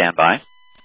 stand by.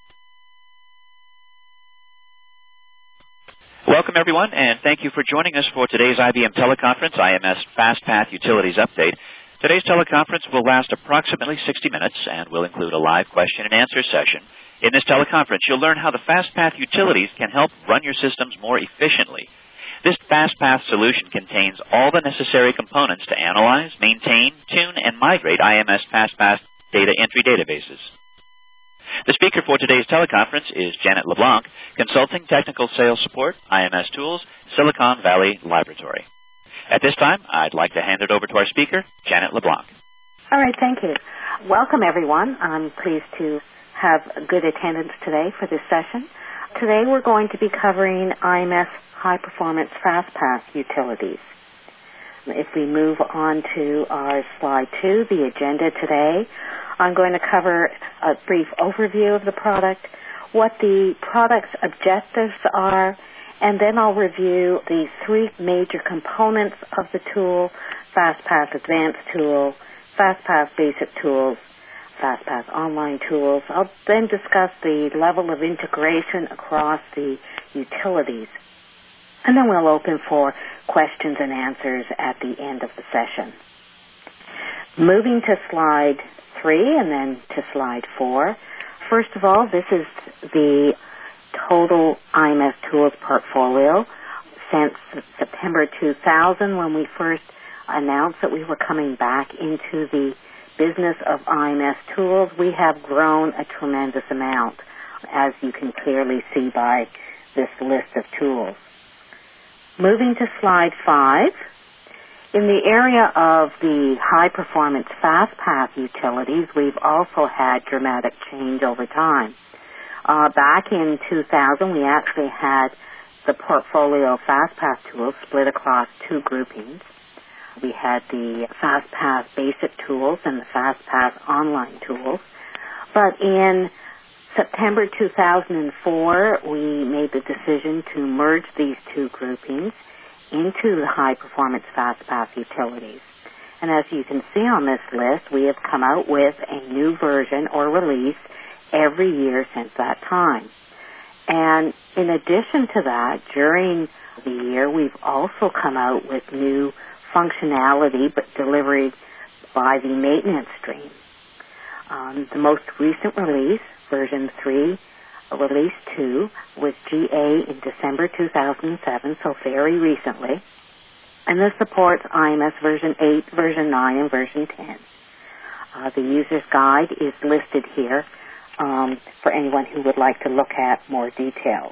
Welcome, everyone, and thank you for joining us for today's IBM teleconference, IMS FastPath Utilities Update. Today's teleconference will last approximately 60 minutes and will include a live question and answer session. In this teleconference, you'll learn how the FastPath utilities can help run your systems more efficiently. This FastPath solution contains all the necessary components to analyze, maintain, tune, and migrate IMS FastPath data entry databases. The speaker for today's teleconference is Janet LeBlanc, Consulting Technical Sales Support, IMS Tools, Silicon Valley Laboratory. At this time, I'd like to hand it over to our speaker, Janet LeBlanc. All right, thank you. Welcome, everyone. I'm pleased to have good attendance today for this session. Today we're going to be covering IMS High Performance FastPath Utilities. If we move on to our slide 2, the agenda today, I'm going to cover a brief overview of the product, what the product's objectives are, and then I'll review the 3 major components of the tool: FastPath Advanced Tool, FastPath Basic Tools, FastPath Online Tools. I'll then discuss the level of integration across the utilities, and then we'll open for questions and answers at the end of the session. Moving to slide 3 and then to slide 4. First of all, this is the total IMS Tools portfolio. Since September 2000, when we first announced that we were coming back into the business of IMS Tools, we have grown a tremendous amount, as you can clearly see by this list of tools. Moving to slide 5. In the area of the high-performance FastPath utilities, we've also had dramatic change over time. Back in 2000, we actually had the portfolio of FastPath tools split across 2 groupings. We had the FastPath Basic Tools and the FastPath Online Tools. But in September 2004, we made the decision to merge these 2 groupings into the high-performance FastPath utilities. And as you can see on this list, we have come out with a new version or release every year since that time. And in addition to that, during the year, we've also come out with new functionality, but delivered by the maintenance stream. The most recent release, version 3, Release 2, was GA in December 2007, so very recently. And this supports IMS version 8, version 9, and version 10. The user's guide is listed here for anyone who would like to look at more details.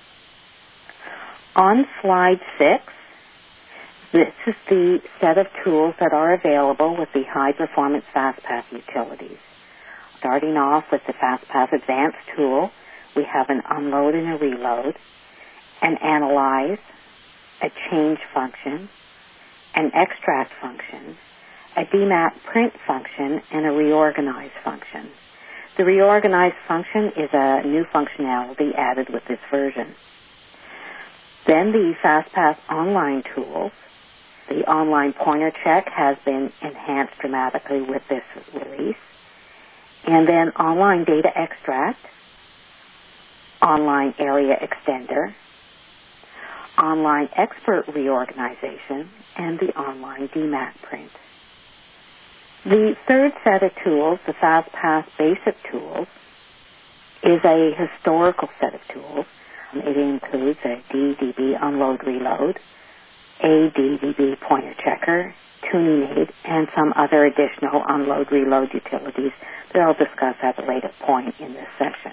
On slide 6, this is the set of tools that are available with the high-performance FastPath utilities. Starting off with the FastPath Advanced tool, we have an unload and a reload, an analyze, a change function, an extract function, a demap print function, and a reorganize function. The reorganize function is a new functionality added with this version. Then the FastPath Online tools. The online pointer check has been enhanced dramatically with this release. And then online data extract, online area extender, online expert reorganization, and the online demap print. The third set of tools, the FastPath Basic Tools, is a historical set of tools. It includes a DDB unload reload, a DDB pointer checker, tuning aid, and some other additional unload reload utilities that I'll discuss at a later point in this section.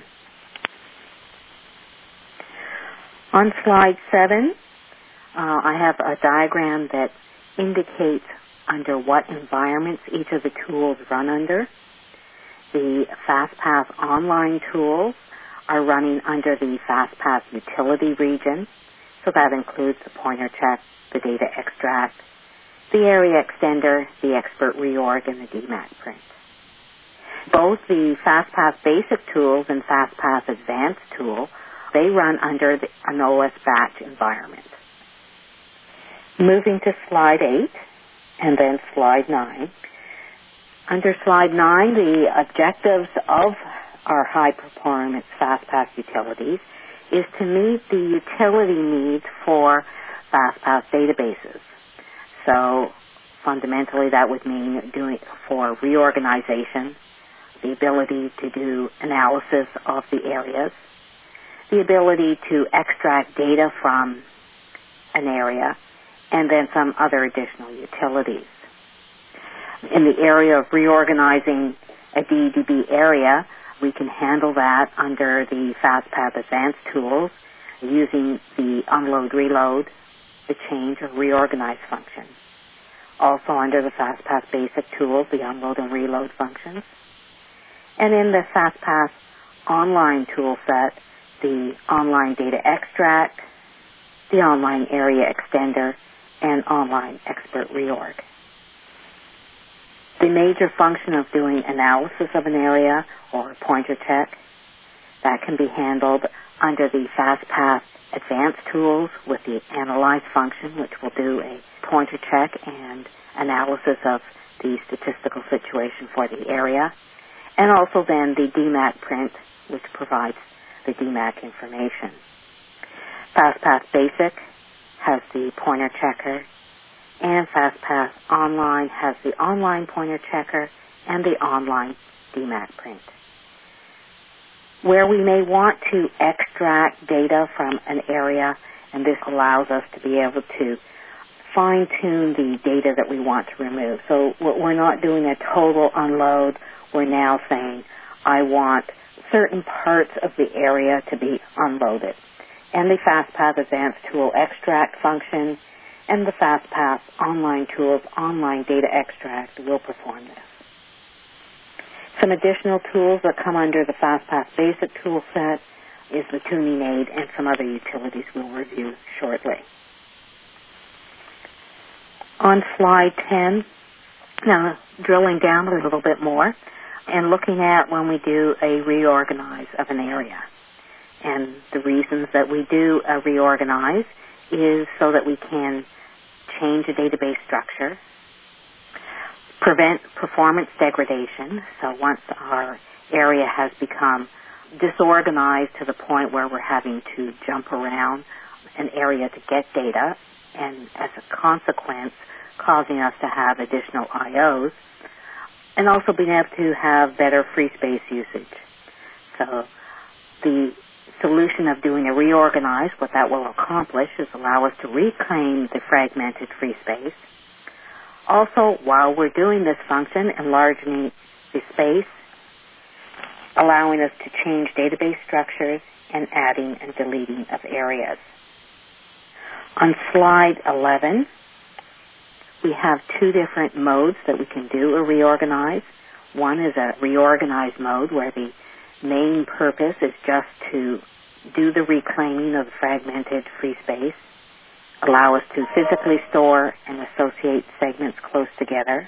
On slide 7, I have a diagram that indicates under what environments each of the tools run under. The FastPath Online tools are running under the FastPath Utility region, so that includes the pointer check, the data extract, the area extender, the expert reorg, and the demap print. Both the FastPath Basic Tools and FastPath Advanced Tool, they run under an OS batch environment. Moving to slide 8 and then slide 9. Under slide 9, the objectives of our high-performance FastPass utilities is to meet the utility needs for FastPass databases. So fundamentally that would mean doing for reorganization, the ability to do analysis of the areas, the ability to extract data from an area, and then some other additional utilities. In the area of reorganizing a DDB area, we can handle that under the FastPath Advanced tools using the unload, reload, the change, or reorganize function. Also under the FastPath Basic tools, the unload and reload functions. And in the FastPath Online tool set, the online data extract, the online area extender, and online expert reorg. The major function of doing analysis of an area or pointer check, that can be handled under the FastPath Advanced tools with the Analyze function, which will do a pointer check and analysis of the statistical situation for the area, and also then the DMAC print, which provides the DMAC information. FastPath Basic has the pointer checker, and FastPath Online has the online pointer checker and the online DMAC print. Where we may want to extract data from an area, and this allows us to be able to fine-tune the data that we want to remove. So we're not doing a total unload. We're now saying, I want certain parts of the area to be unloaded. And the FastPath Advanced tool extract function and the FastPath Online tools online data extract will perform this. Some additional tools that come under the FastPath Basic tool set is the tuning aid and some other utilities we'll review shortly. On slide 10, now drilling down a little bit more and looking at when we do a reorganize of an area. And the reasons that we do a reorganize is so that we can change a database structure, prevent performance degradation. So once our area has become disorganized to the point where we're having to jump around an area to get data, and as a consequence, causing us to have additional IOs, and also being able to have better free space usage. So the solution of doing a reorganize, what that will accomplish is allow us to reclaim the fragmented free space. Also, while we're doing this function, enlarging the space, allowing us to change database structures, and adding and deleting of areas. On slide 11, we have two different modes that we can do a reorganize. One is a reorganize mode where the main purpose is just to do the reclaiming of the fragmented free space, allow us to physically store and associate segments close together.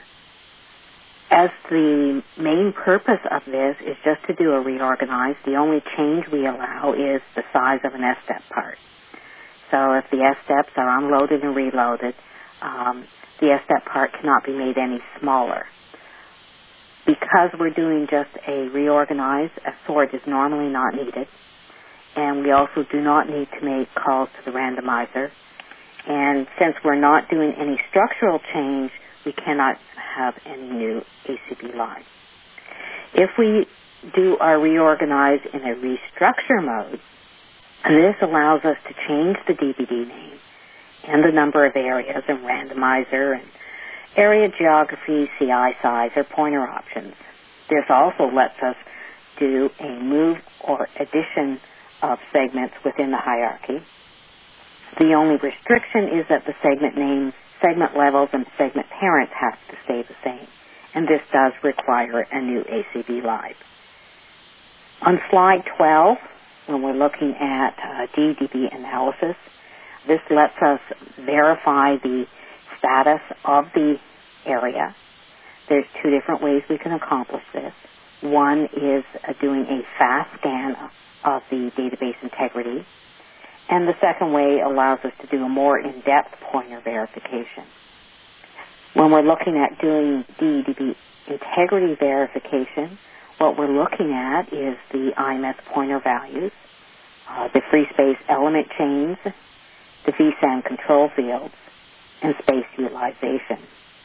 As the main purpose of this is just to do a reorganize, the only change we allow is the size of an S-step part. So if the S-steps are unloaded and reloaded, the S-step part cannot be made any smaller. Because we're doing just a reorganize, a sort is normally not needed. And we also do not need to make calls to the randomizer. And since we're not doing any structural change, we cannot have any new ACB line. If we do our reorganize in a restructure mode, this allows us to change the DBD name and the number of areas and randomizer and area geography, CI size, or pointer options. This also lets us do a move or addition of segments within the hierarchy. The only restriction is that the segment names, segment levels, and segment parents have to stay the same, and this does require a new ACB live. On slide 12, when we're looking at DDB analysis, this lets us verify the status of the area. There's two different ways we can accomplish this. One is doing a fast scan of the database integrity, and the second way allows us to do a more in-depth pointer verification. When we're looking at doing DDB integrity verification, what we're looking at is the IMS pointer values, the free space element chains, the vSAN control fields, and space utilization.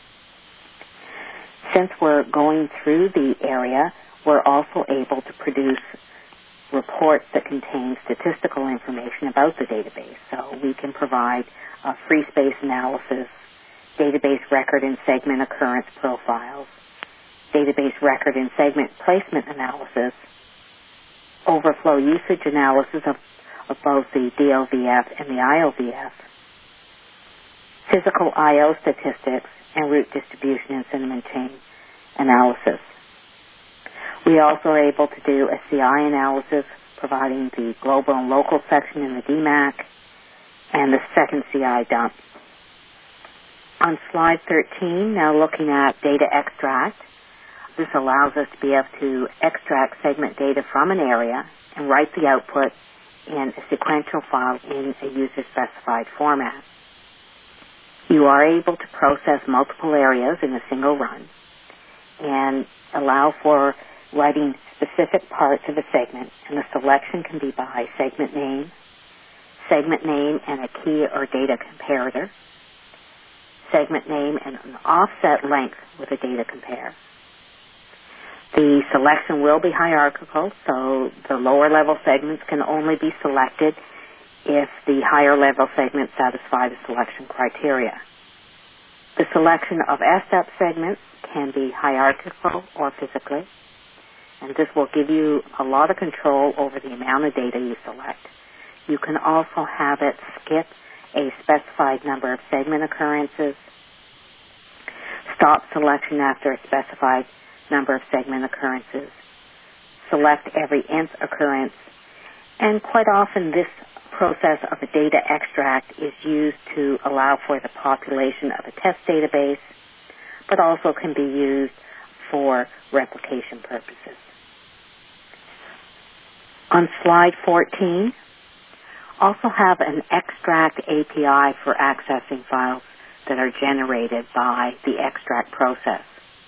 Since we're going through the area, we're also able to produce reports that contain statistical information about the database. So we can provide free space analysis, database record and segment occurrence profiles, database record and segment placement analysis, overflow usage analysis of both the DLVF and the ILVF, physical I/O statistics, and route distribution and cinnamon chain analysis. We also are able to do a CI analysis, providing the global and local section in the DMAC and the second CI dump. On slide 13, now looking at data extract. This allows us to be able to extract segment data from an area and write the output in a sequential file in a user-specified format. You are able to process multiple areas in a single run and allow for writing specific parts of a segment, and the selection can be by segment name and a key or data comparator, segment name and an offset length with a data compare. The selection will be hierarchical, so the lower level segments can only be selected if the higher level segments satisfy the selection criteria. The selection of SDEP segments can be hierarchical or physically, and this will give you a lot of control over the amount of data you select. You can also have it skip a specified number of segment occurrences, stop selection after a specified number of segment occurrences, select every nth occurrence, and quite often this process of a data extract is used to allow for the population of a test database, but also can be used for replication purposes. On slide 14, also have an extract API for accessing files that are generated by the extract process.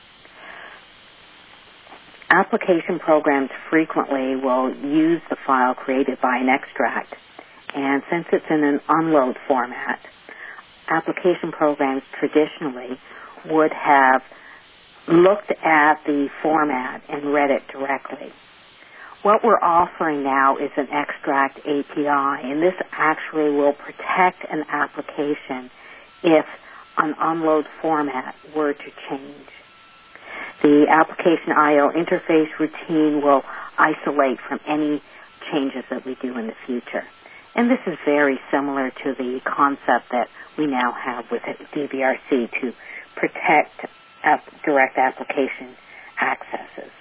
Application programs frequently will use the file created by an extract, and since it's in an unload format, application programs traditionally would have looked at the format and read it directly. What we're offering now is an extract API, and this actually will protect an application if an unload format were to change. The application I/O interface routine will isolate from any changes that we do in the future. And this is very similar to the concept that we now have with DVRC to protect direct application accesses.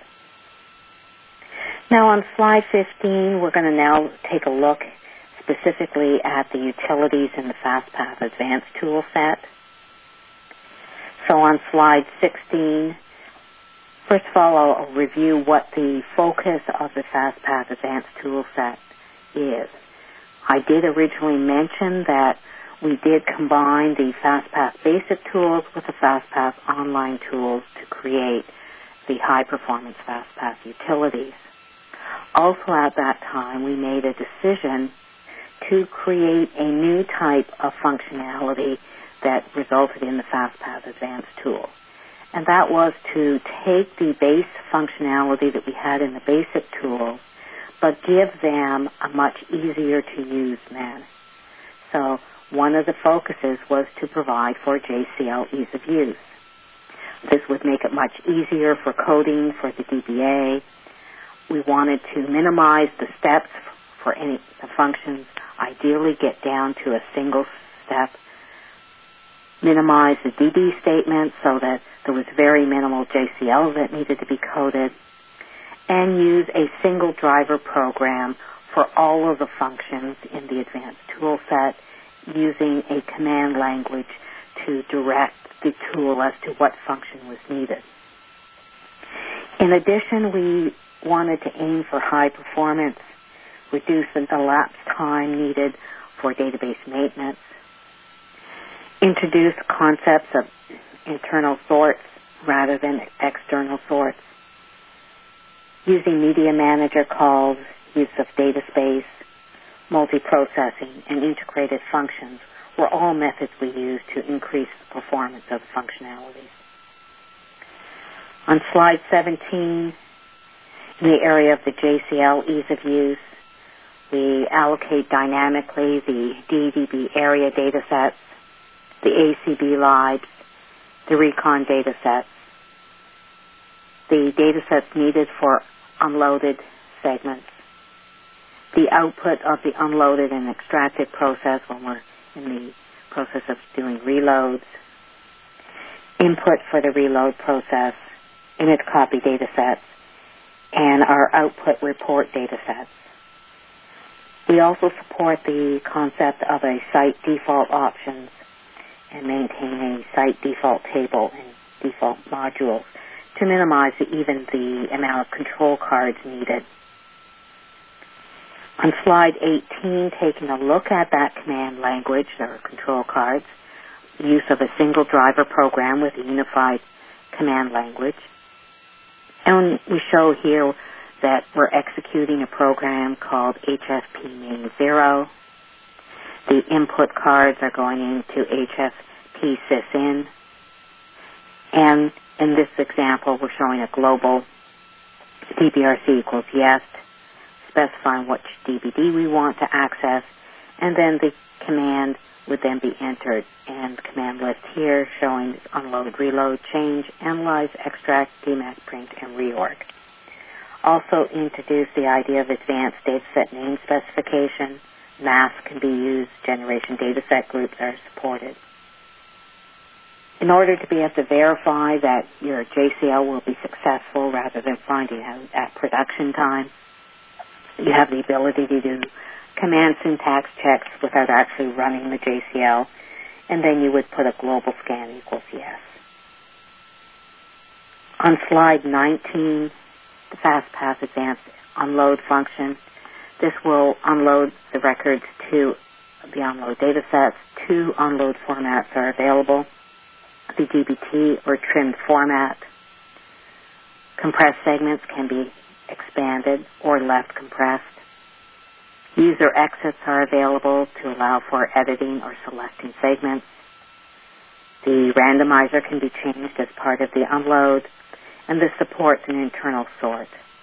Now on slide 15, we're going to now take a look specifically at the utilities in the FastPath Advanced tool set. So on slide 16, first of all, I'll review what the focus of the FastPath Advanced tool set is. I did originally mention that we did combine the FastPath basic tools with the FastPath online tools to create the high-performance FastPath utilities. Also at that time, we made a decision to create a new type of functionality that resulted in the FastPath Advanced tool. And that was to take the base functionality that we had in the basic tools, but give them a much easier to use manner. So one of the focuses was to provide for JCL ease of use. This would make it much easier for coding for the DBA. We wanted to minimize the steps for any of the functions, ideally get down to a single step, minimize the DB statement so that there was very minimal JCL that needed to be coded, and use a single driver program for all of the functions in the advanced tool set, using a command language to direct the tool as to what function was needed. In addition, we wanted to aim for high performance, reduce the elapsed time needed for database maintenance, introduce concepts of internal sorts rather than external sorts, using Media Manager calls, use of data space, multiprocessing, and integrated functions were all methods we used to increase the performance of functionalities. On slide 17, in the area of the JCL ease of use, we allocate dynamically the DDB area datasets, the ACB libs, the recon datasets, the datasets needed for unloaded segments, the output of the unloaded and extracted process when we're in the process of doing reloads, input for the reload process, image copy datasets, and our output report datasets. We also support the concept of a site default options and maintain a site default table and default modules to minimize even the amount of control cards needed. On slide 18, taking a look at that command language, or control cards, use of a single driver program with a unified command language. And we show here that we're executing a program called HFP main 0. The input cards are going into HFP sysin. And in this example, we're showing a global DBRC equals yes, specifying which DBD we want to access, and then the command would then be entered. And the command list here showing unload, reload, change, analyze, extract, demat, print, and reorg. Also introduce the idea of advanced dataset name specification. Mass can be used. Generation dataset groups are supported. In order to be able to verify that your JCL will be successful rather than finding out at production time, you have the ability to do command syntax checks without actually running the JCL, and then you would put a global scan equals yes. On slide 19, the FastPath Advanced Unload function. This will unload the records to the unload datasets. 2 unload formats are available: the DBT or trimmed format. Compressed segments can be expanded or left compressed. User exits are available to allow for editing or selecting segments. The randomizer can be changed as part of the unload, and this supports an internal sort.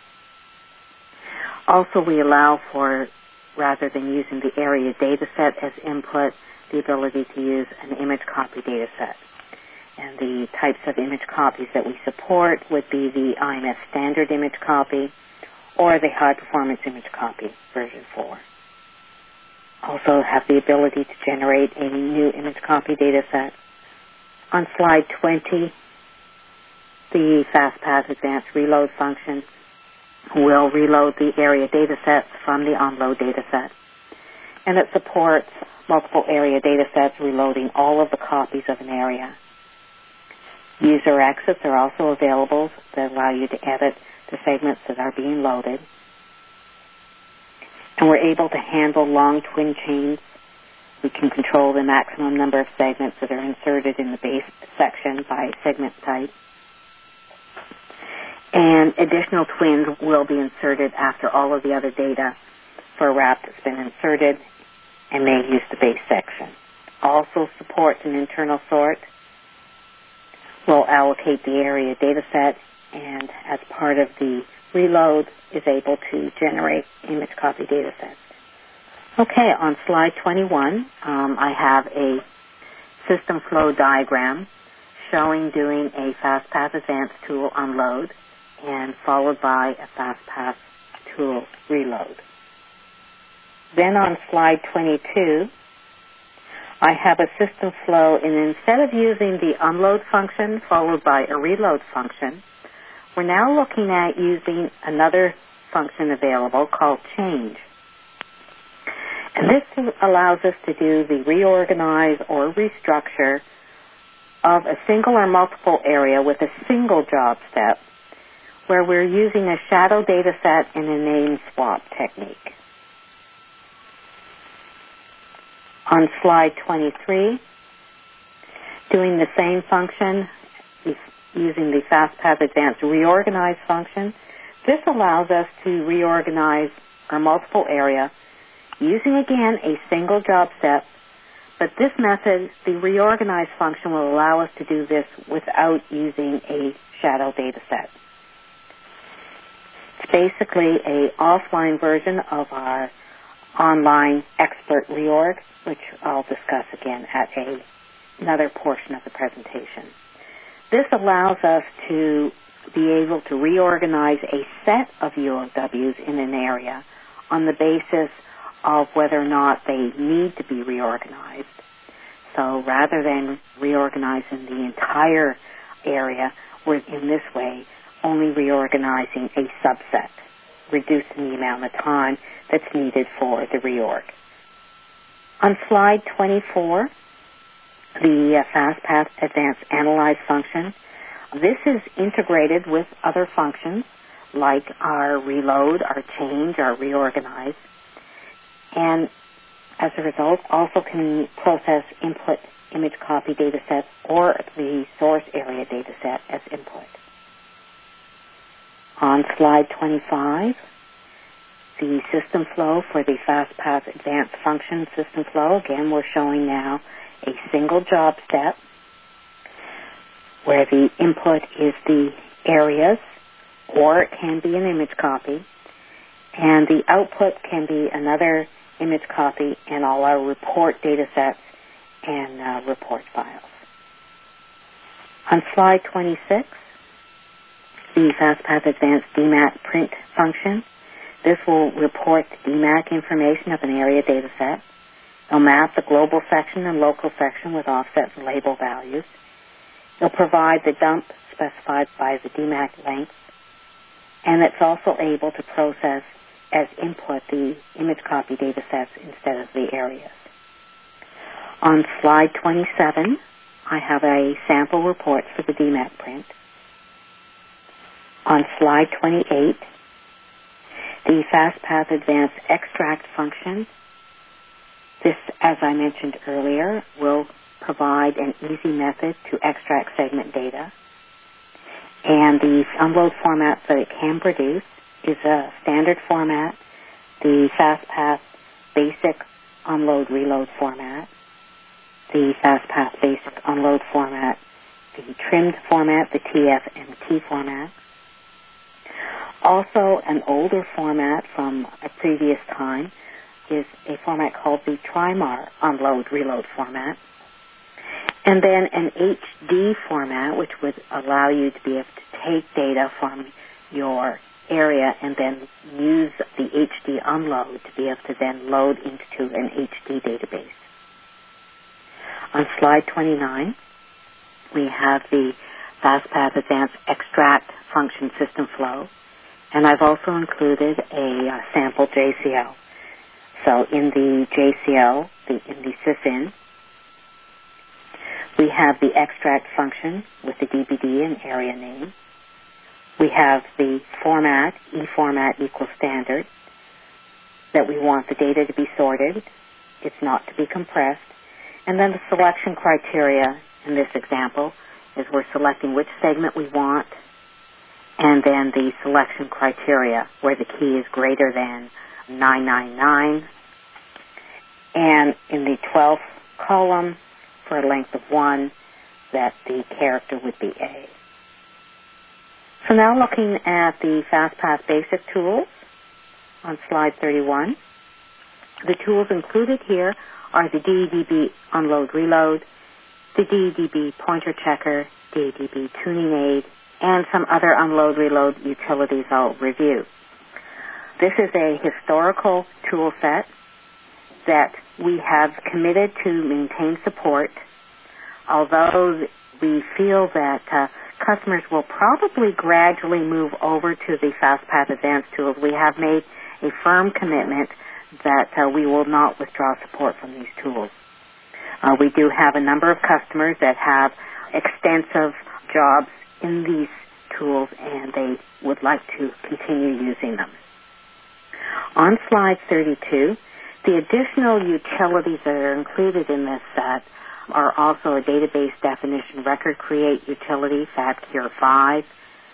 Also, we allow for, rather than using the area dataset as input, the ability to use an image copy dataset. And the types of image copies that we support would be the IMS standard image copy or the high performance image copy version 4. Also have the ability to generate a new image copy dataset. On slide 20, the FastPath Advanced Reload function will reload the area datasets from the unload dataset. And it supports multiple area datasets reloading all of the copies of an area. User exits are also available that allow you to edit the segments that are being loaded. And we're able to handle long twin chains. We can control the maximum number of segments that are inserted in the base section by segment type. And additional twins will be inserted after all of the other data for a wrap that's been inserted and may use the base section. Also supports an internal sort. We'll allocate the area dataset, and as part of the reload is able to generate image copy datasets. Okay, on slide 21, I have a system flow diagram showing doing a FastPath Advanced tool unload and followed by a FastPath tool reload. Then on slide 22, I have a system flow, and instead of using the unload function followed by a reload function, we're now looking at using another function available called change. And this allows us to do the reorganize or restructure of a single or multiple area with a single job step, where we're using a shadow data set and a name swap technique. On slide 23, doing the same function using the FastPath Advanced Reorganize function. This allows us to reorganize our multiple area using, again, a single job set, but this method, the reorganize function, will allow us to do this without using a shadow data set. It's basically an offline version of our online expert reorg, which I'll discuss again at another portion of the presentation. This allows us to be able to reorganize a set of UOWs in an area on the basis of whether or not they need to be reorganized. So rather than reorganizing the entire area, we're in this way only reorganizing a subset, reducing the amount of time that's needed for the reorg. On slide 24, the FastPath Advanced Analyze function. This is integrated with other functions like our reload, our change, our reorganize, and as a result also can process input image copy data sets or the source area data set as input. On slide 25, the system flow for the FastPath Advanced Function system flow. Again, we're showing now a single job set where the input is the areas, or it can be an image copy, and the output can be another image copy and all our report data sets and report files. On slide 26, the FastPath Advanced DMAC print function. This will report the DMAC information of an area data set. It'll map the global section and local section with offset and label values. It'll provide the dump specified by the DMAC length, and it's also able to process as input the image copy data sets instead of the areas. On slide 27, I have a sample report for the DMAC print. On slide 28, the FastPath Advanced Extract function. This, as I mentioned earlier, will provide an easy method to extract segment data. And the unload format that it can produce is a standard format, the FastPath Basic Unload Reload format, the FastPath Basic Unload format, the trimmed format, the TF-MT format. Also, an older format from a previous time is a format called the Trimar Unload Reload format. And then an HD format, which would allow you to be able to take data from your area and then use the HD unload to be able to then load into an HD database. On slide 29, we have the FastPath Advanced Extract function system flow, and I've also included a sample JCL. So in the JCL, in the sysin, we have the extract function with the DBD and area name. We have the format, eFormat equals standard, that we want the data to be sorted. It's not to be compressed. And then the selection criteria in this example is we're selecting which segment we want, and then the selection criteria where the key is greater than 999. And in the 12th column, for a length of 1, that the character would be A. So now looking at the FastPath Basic tools on slide 31, the tools included here are the DDB Unload Reload, the DDB Pointer Checker, DDB Tuning Aid, and some other Unload Reload utilities I'll review. This is a historical tool set that we have committed to maintain support, although we feel that customers will probably gradually move over to the FastPath Advanced tools. We have made a firm commitment that we will not withdraw support from these tools. We do have a number of customers that have extensive jobs in these tools, and they would like to continue using them. On slide 32, the additional utilities that are included in this set are also a database definition record create utility, FATCure 5,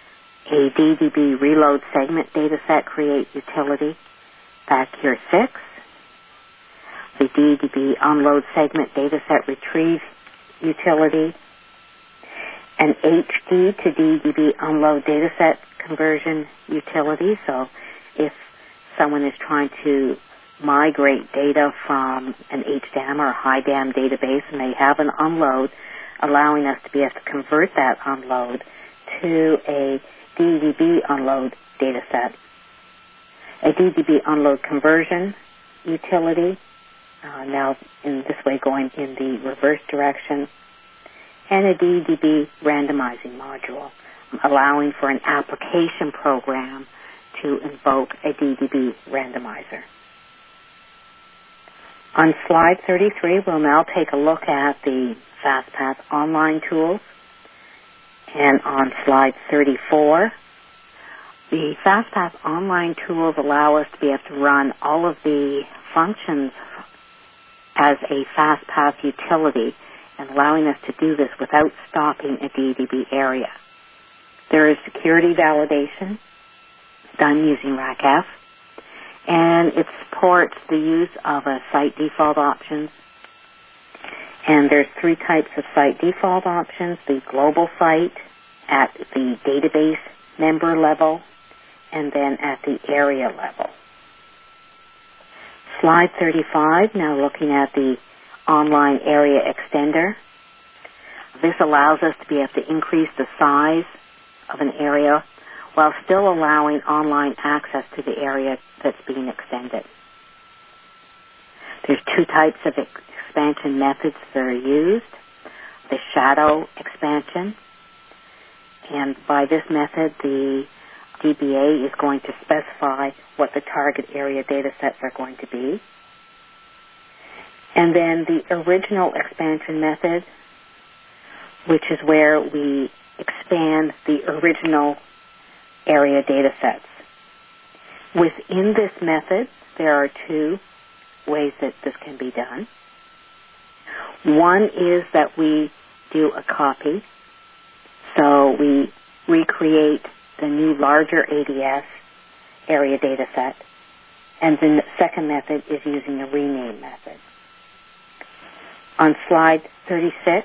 a DDB reload segment dataset create utility, FACure 6, the DDB unload segment dataset retrieve utility, an HD to DDB unload dataset conversion utility. So if someone is trying to migrate data from an HDAM or HIDAM database and they have an unload, allowing us to be able to convert that unload to a DDB unload dataset. A DDB unload conversion utility, now in this way going in the reverse direction, and a DDB randomizing module, allowing for an application program to invoke a DDB randomizer. On slide 33, we'll now take a look at the FastPath online tools. And on slide 34, the FastPath online tools allow us to be able to run all of the functions as a FastPath utility and allowing us to do this without stopping a DDB area. There is security validation done using RACF, and it supports the use of a site default options. And there's 3 types of site default options: the global site at the database member level, and then at the area level. Slide 35, now looking at the online area extender. This allows us to be able to increase the size of an area while still allowing online access to the area that's being extended. There's 2 types of expansion methods that are used: the shadow expansion, and by this method the DBA is going to specify what the target area data sets are going to be. And then the original expansion method, which is where we expand the original area data sets. Within this method, there are 2 ways that this can be done. One is that we do a copy. So we recreate the new larger ADS area data set. And then the second method is using a rename method. On slide 36,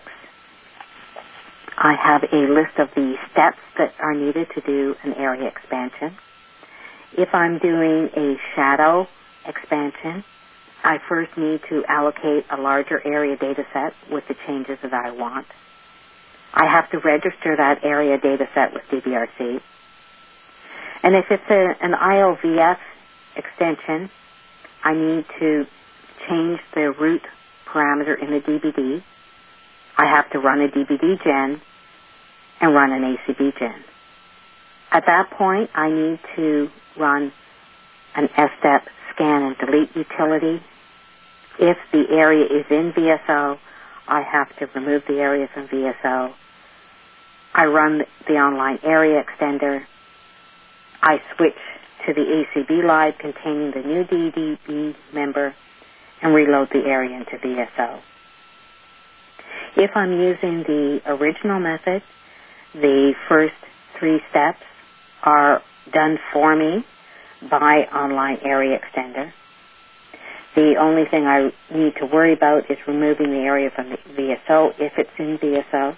I have a list of the steps that are needed to do an area expansion. If I'm doing a shadow expansion, I first need to allocate a larger area data set with the changes that I want. I have to register that area data set with DBRC. And if it's an IOVF extension, I need to change the root parameter in the DBD. I have to run a DBD gen and run an ACB gen. At that point, I need to run an SSTEP scan and delete utility. If the area is in VSO, I have to remove the area from VSO. I run the online area extender. I switch to the ACB live containing the new DDB member and reload the area into VSO. If I'm using the original method, the first 3 steps are done for me by online area extender. The only thing I need to worry about is removing the area from the VSO if it's in VSO,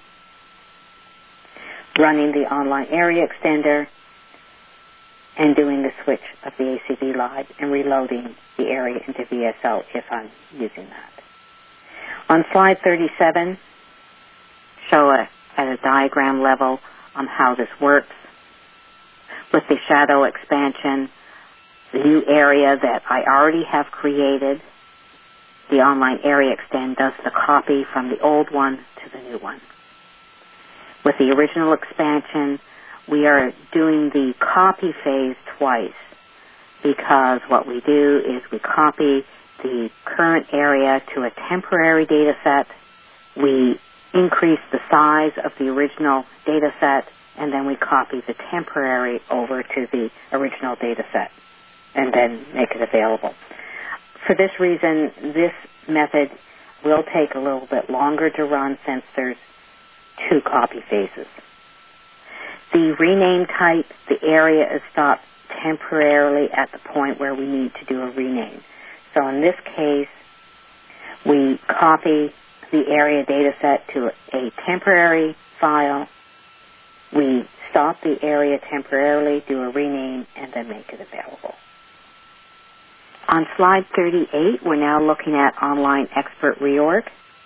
running the online area extender, and doing the switch of the ACB live and reloading the area into VSO if I'm using that. On slide 37, show at a diagram level on how this works. With the shadow expansion, the new area that I already have created, the online area extend does the copy from the old one to the new one. With the original expansion, we are doing the copy phase twice because what we do is we copy the current area to a temporary data set, we increase the size of the original data set, and then we copy the temporary over to the original data set and then make it available. For this reason, this method will take a little bit longer to run since there's 2 copy phases. The rename type, the area is stopped temporarily at the point where we need to do a rename. So in this case, we copy the area data set to a temporary file. We stop the area temporarily, do a rename, and then make it available. On slide 38, we're now looking at Online Expert Reorg.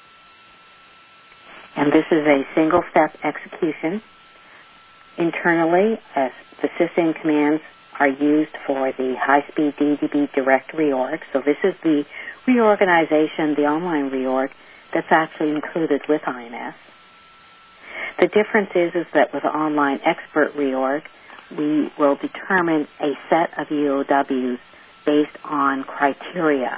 And this is a single-step execution. Internally, the sysint commands are used for the high-speed DDB direct reorg. So this is the reorganization, the online reorg, that's actually included with IMS. The difference is that with Online Expert Reorg, we will determine a set of UOWs based on criteria.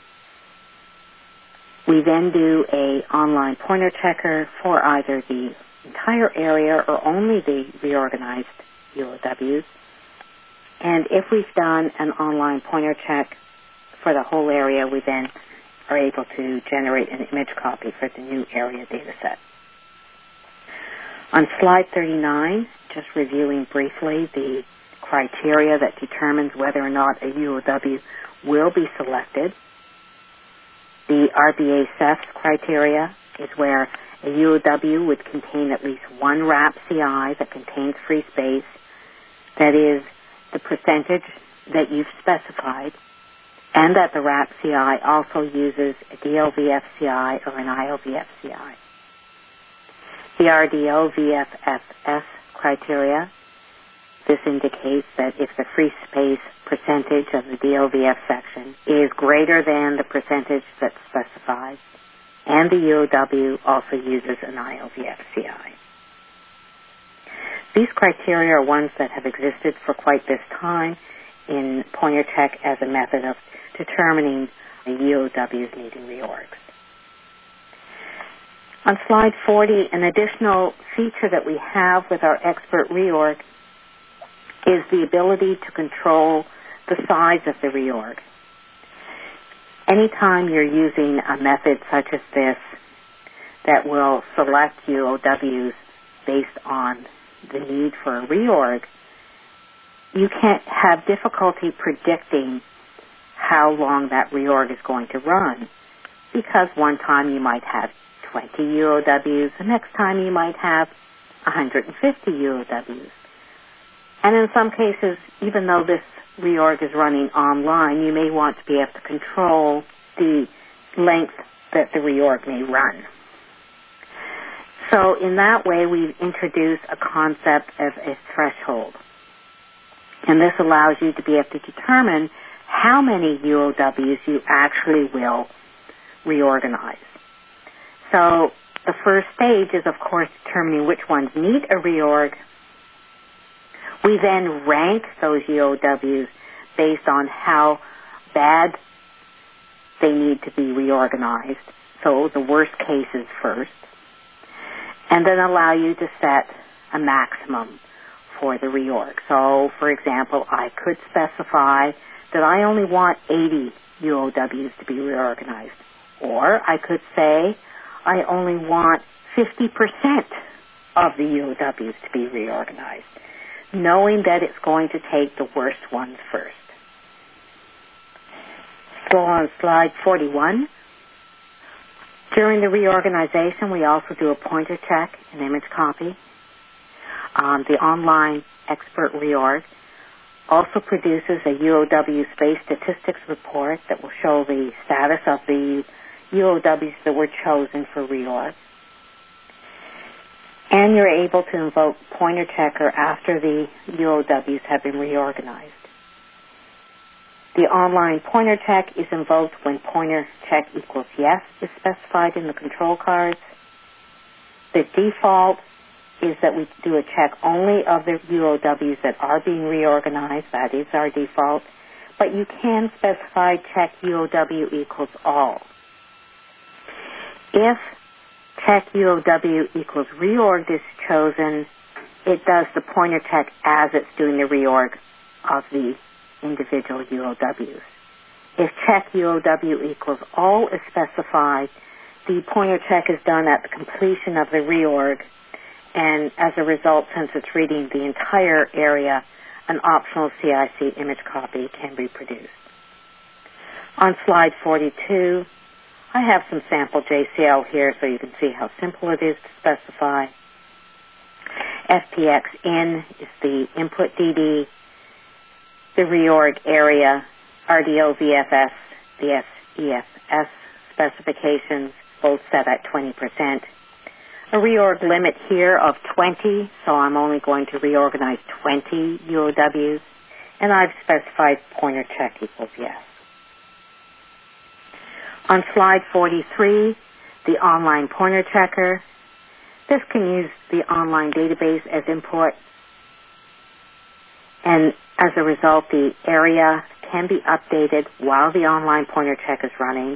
We then do an online pointer checker for either the entire area or only the reorganized UOWs. And if we've done an online pointer check for the whole area, we then are able to generate an image copy for the new area data set. On slide 39, just reviewing briefly the criteria that determines whether or not a UOW will be selected. The RBA CEFS criteria is where a UOW would contain at least one wrap CI that contains free space, that is the percentage that you've specified, and that the wrap CI also uses a DLVF CI or an ILVF CI. The RDO VFFS criteria, this indicates that if the free space percentage of the DLVF section is greater than the percentage that's specified, and the UOW also uses an ILVF CI. These criteria are ones that have existed for quite this time in Pointer Check as a method of determining the UOWs needing reorgs. On slide 40, an additional feature that we have with our expert reorg is the ability to control the size of the reorg. Anytime you're using a method such as this that will select UOWs based on the need for a reorg, you can't have difficulty predicting how long that reorg is going to run, because one time you might have 20 UOWs, the next time you might have 150 UOWs. And in some cases, even though this reorg is running online, you may want to be able to control the length that the reorg may run. So in that way, we've introduced a concept of a threshold. And this allows you to be able to determine how many UOWs you actually will reorganize. So the first stage is, of course, determining which ones need a reorg. We then rank those UOWs based on how bad they need to be reorganized. So the worst cases first. And then allow you to set a maximum for the reorg. So, for example, I could specify that I only want 80 UOWs to be reorganized. Or I could say I only want 50% of the UOWs to be reorganized, knowing that it's going to take the worst ones first. Go on slide 41. During the reorganization, we also do a pointer check, an image copy. The online expert reorg also produces a UOW space statistics report that will show the status of the UOWs that were chosen for reorg. And you're able to invoke pointer checker after the UOWs have been reorganized. The online pointer check is invoked when pointer check equals yes is specified in the control cards. The default is that we do a check only of the UOWs that are being reorganized. That is our default. But you can specify check UOW equals all. If check UOW equals reorg is chosen, it does the pointer check as it's doing the reorg of the individual UOWs. If check UOW equals all is specified, the pointer check is done at the completion of the reorg, And as a result, since it's reading the entire area, an optional CIC image copy can be produced. On slide 42, I have some sample JCL here so you can see how simple it is to specify. FPX in is the input DD, the reorg area, RDO VFS, the SEFS specifications, both set at 20%. A reorg limit here of 20, so I'm only going to reorganize 20 UOWs, and I've specified pointer check equals yes. On slide 43, the online pointer checker. This can use the online database as input, and as a result, the area can be updated while the online pointer check is running.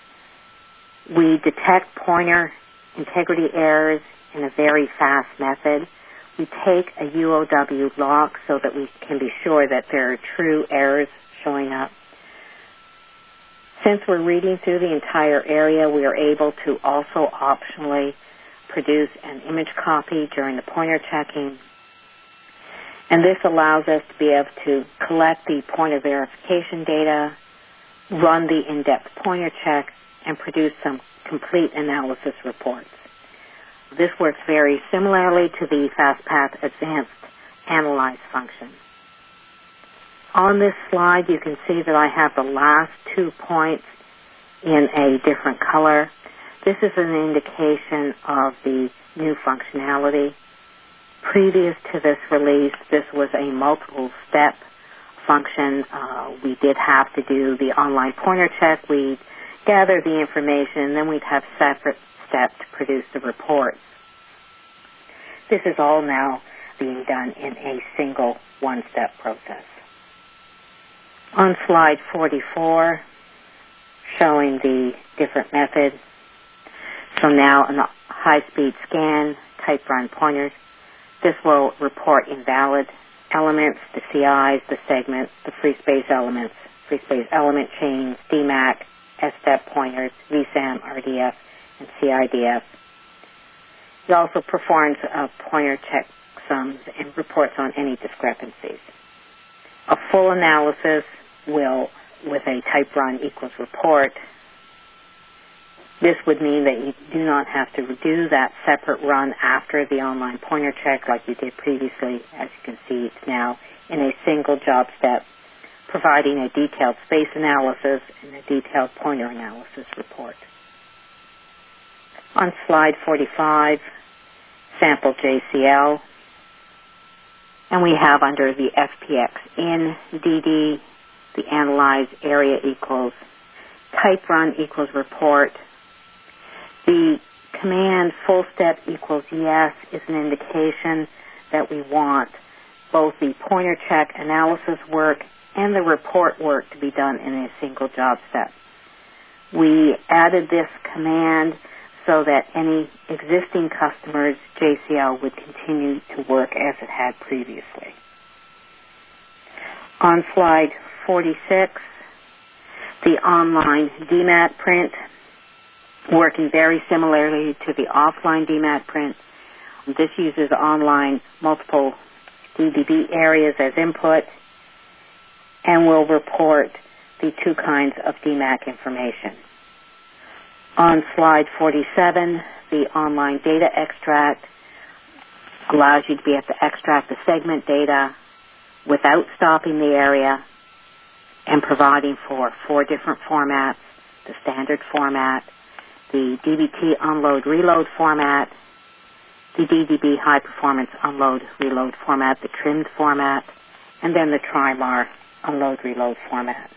We detect pointer integrity errors in a very fast method. We take a UOW log so that we can be sure that there are true errors showing up. Since we're reading through the entire area, we are able to also optionally produce an image copy during the pointer checking. And this allows us to be able to collect the pointer verification data, run the in-depth pointer check, and produce some complete analysis reports. This works very similarly to the FastPath Advanced Analyze function. On this slide, you can see that I have the last 2 points in a different color. This is an indication of the new functionality. Previous to this release, this was a multiple-step function. We did have to do the online pointer check. We'd gather the information, and then we'd have separate steps to produce the reports. This is all now being done in a single one-step process. On slide 44, showing the different methods. So now in a high-speed scan, type run pointers, this will report invalid elements, the CIs, the segments, the free space elements, free space element chains, DMAC, SSTEP pointers, VSAM, RDF, and CIDF. It also performs pointer checksums and reports on any discrepancies. A full analysis will, with a type run equals report, this would mean that you do not have to do that separate run after the online pointer check like you did previously. As you can see, it's now in a single job step, providing a detailed space analysis and a detailed pointer analysis report. On slide 45, sample JCL. And we have under the FPX in DD, the analyze area equals type run equals report. The command full step equals yes is an indication that we want both the pointer check analysis work and the report work to be done in a single job step. We added this command so that any existing customers' JCL would continue to work as it had previously. On slide 46, the online DMAT print, working very similarly to the offline DMAT print. This uses online multiple DDB areas as input and will report the 2 kinds of DMAC information. On slide 47, the online data extract allows you to be able to extract the segment data without stopping the area and providing for 4 different formats: the standard format, the DBT unload reload format, the DDB high performance unload reload format, the trimmed format, and then the TRIMAR unload reload format.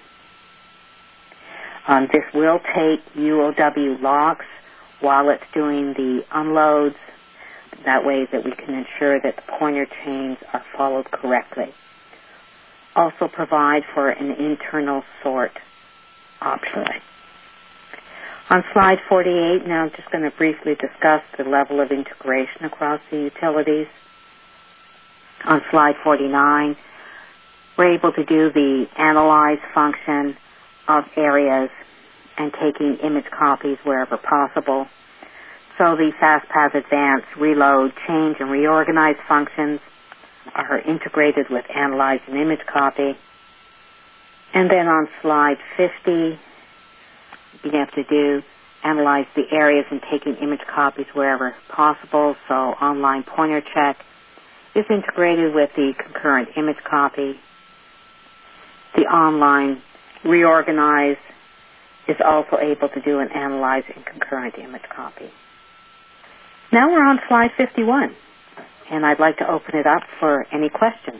This will take UOW logs while it's doing the unloads. That way that we can ensure that the pointer chains are followed correctly. Also provide for an internal sort optionally. On slide 48, now I'm just going to briefly discuss the level of integration across the utilities. On slide 49, we're able to do the analyze function of areas and taking image copies wherever possible. So the FastPath Advanced reload, change, and reorganize functions are integrated with Analyze and Image Copy. And then on slide 50, you have to do analyze the areas and taking image copies wherever possible. So online pointer check is integrated with the concurrent image copy. The online reorganize is also able to do an analyze and concurrent image copy. Now we're on slide 51, and I'd like to open it up for any questions.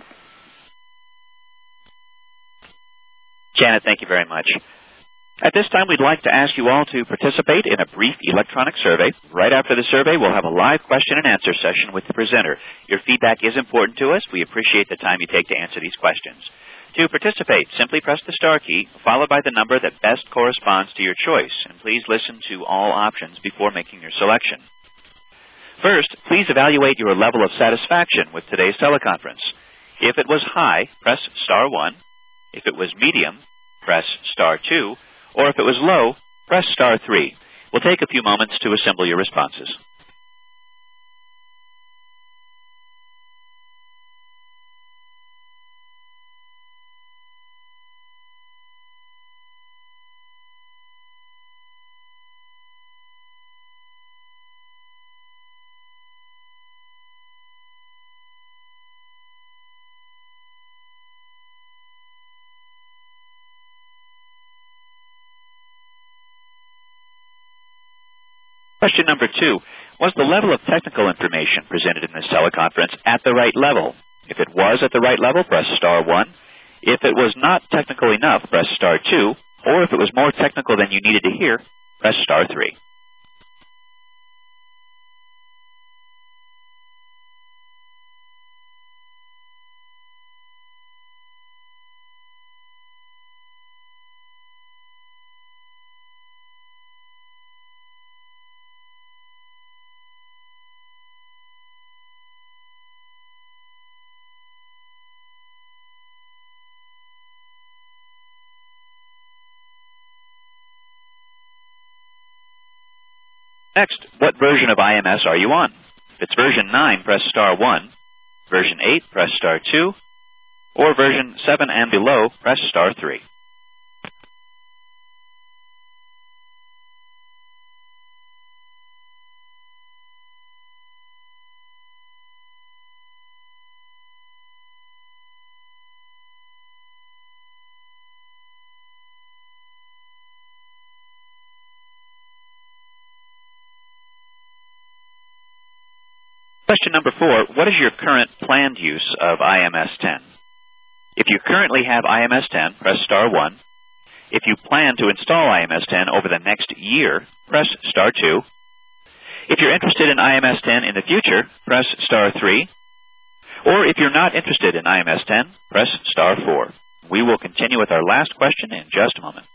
Janet, thank you very much. At this time, we'd like to ask you all to participate in a brief electronic survey. Right after the survey, we'll have a live question and answer session with the presenter. Your feedback is important to us. We appreciate the time you take to answer these questions. To participate, simply press the star key, followed by the number that best corresponds to your choice. And please listen to all options before making your selection. First, please evaluate your level of satisfaction with today's teleconference. If it was high, press star 1. If it was medium, press star 2. Or if it was low, press star 3. We'll take a few moments to assemble your responses. Question number 2. Was the level of technical information presented in this teleconference at the right level? If it was at the right level, press star 1. If it was not technical enough, press star 2. Or if it was more technical than you needed to hear, press star 3. Next, what version of IMS are you on? If it's version 9, press star 1. Version 8, press star 2. Or version 7 and below, press star 3. Question number 4, what is your current planned use of IMS 10? If you currently have IMS 10, press star 1. If you plan to install IMS 10 over the next year, press star 2. If you're interested in IMS 10 in the future, press star 3. Or if you're not interested in IMS 10, press star 4. We will continue with our last question in just a moment.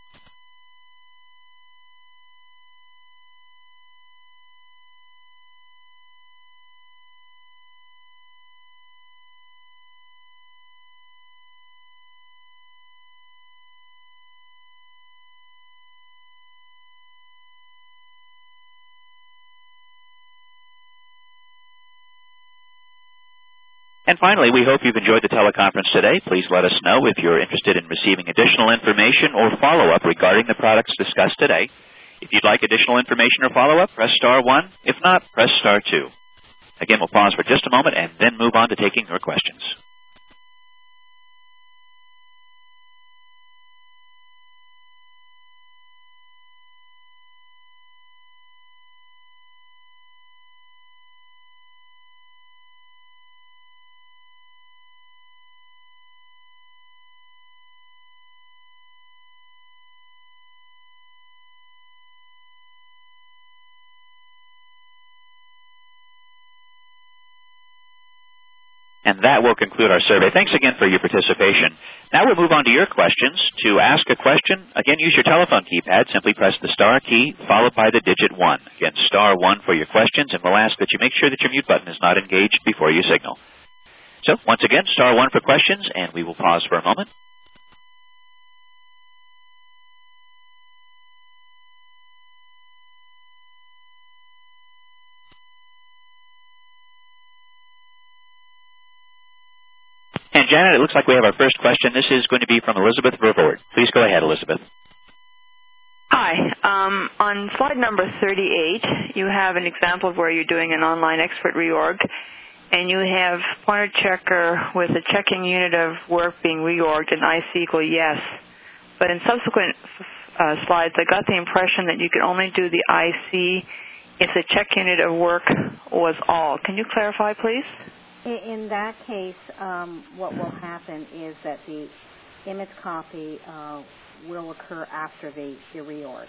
And finally, we hope you've enjoyed the teleconference today. Please let us know if you're interested in receiving additional information or follow-up regarding the products discussed today. If you'd like additional information or follow-up, press star 1. If not, press star 2. Again, we'll pause for just a moment and then move on to taking your questions. And that will conclude our survey. Thanks again for your participation. Now we'll move on to your questions. To ask a question, again, use your telephone keypad. Simply press the star key followed by the digit 1. Again, star 1 for your questions, and we'll ask that you make sure that your mute button is not engaged before you signal. So, once again, star 1 for questions, and we will pause for a moment. And Janet, it looks like we have our first question. This is going to be from Elizabeth Vervoort. Please go ahead, Elizabeth. Hi. On slide number 38, you have an example of where you're doing an online expert reorg, and you have pointer checker with a checking unit of work being reorged and IC equal yes. But in subsequent slides, I got the impression that you could only do the IC if the check unit of work was all. Can you clarify, please? In that case, what will happen is that the image copy will occur after the reorg.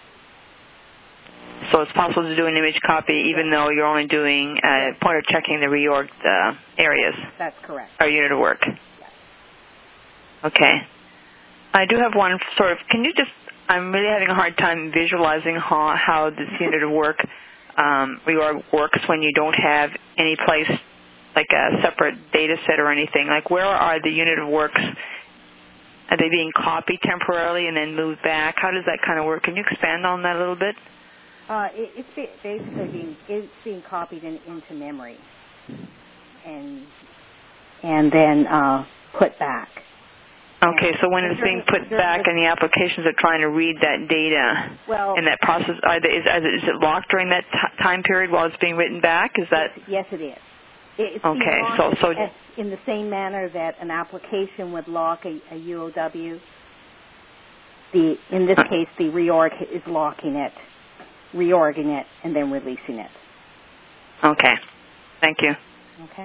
So it's possible to do an image copy even though you're only doing pointer checking the reorged areas? That's correct. Or unit of work? Yes. Okay. I do have one sort of, I'm really having a hard time visualizing how this unit of work reorg works when you don't have any place like a separate data set or anything. Like where are the unit of works? Are they being copied temporarily and then moved back? How does that kind of work? Can you expand on that a little bit? It's basically being copied into memory and then put back. Okay, so when it's being put back and the applications are trying to read that data in that process, is it locked during that time period while it's being written back? Is that? Yes, it is. It's okay, so in the same manner that an application would lock a UOW, in this case, the reorg is locking it, reorging it, and then releasing it. Okay. Thank you. Okay.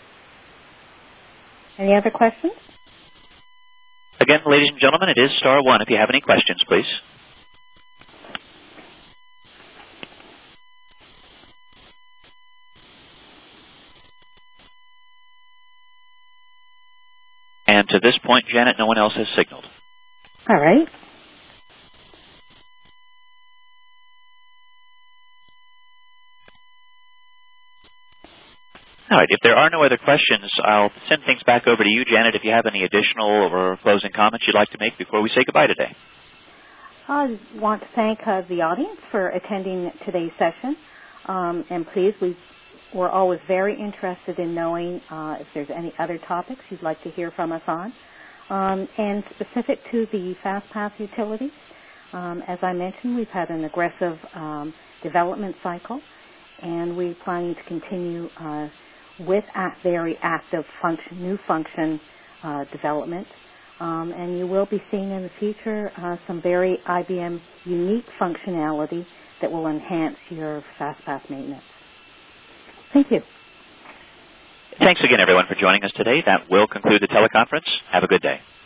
Any other questions? Again, ladies and gentlemen, it is star one if you have any questions, please. And to this point, Janet, no one else has signaled. All right. All right. If there are no other questions, I'll send things back over to you, Janet, if you have any additional or closing comments you'd like to make before we say goodbye today. I want to thank the audience for attending today's session. And please, we're always very interested in knowing if there's any other topics you'd like to hear from us on. And specific to the FastPath utilities, as I mentioned, we've had an aggressive development cycle, and we're planning to continue with very active new function development. And you will be seeing in the future some very IBM unique functionality that will enhance your FastPath maintenance. Thank you. Thanks again, everyone, for joining us today. That will conclude the teleconference. Have a good day.